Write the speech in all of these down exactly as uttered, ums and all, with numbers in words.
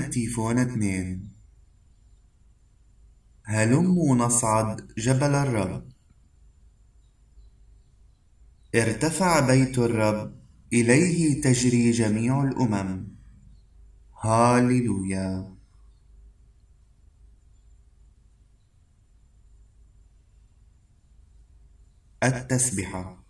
أنتيفون اثنين. هلموا نصعد جبل الرب. ارتفع بيت الرب، إليه تجري جميع الأمم. هاليلويا. التسبحة.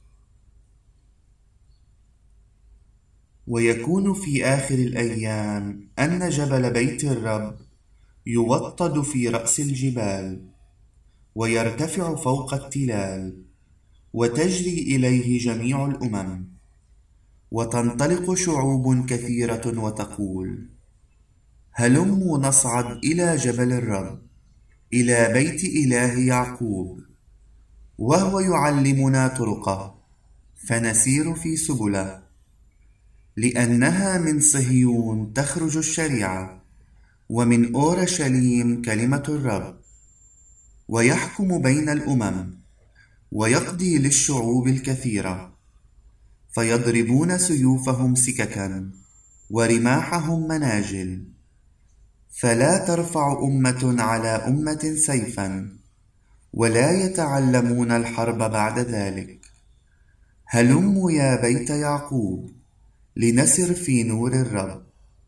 ويكون في آخر الأيام أن جبل بيت الرب يوطد في رأس الجبال، ويرتفع فوق التلال، وتجري إليه جميع الأمم. وتنطلق شعوب كثيرة وتقول: هلموا نصعد إلى جبل الرب، إلى بيت إله يعقوب، وهو يعلمنا طرقه، فنسير في سبله. لأنها من صهيون تخرج الشريعة، ومن أورشليم كلمة الرب. ويحكم بين الأمم، ويقضي للشعوب الكثيرة. فيضربون سيوفهم سككا، ورماحهم مناجل. فلا ترفع أمة على أمة سيفا، ولا يتعلمون الحرب بعد ذلك. هلموا يا بيت يعقوب، لنسر في نور الرب.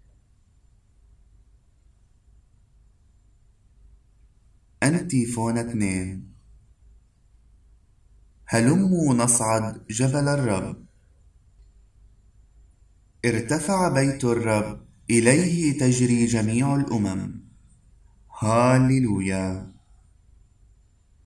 أنتيفون اثنين. هلموا نصعد جبل الرب. ارتفع بيت الرب، إليه تجري جميع الأمم. هاليلويا.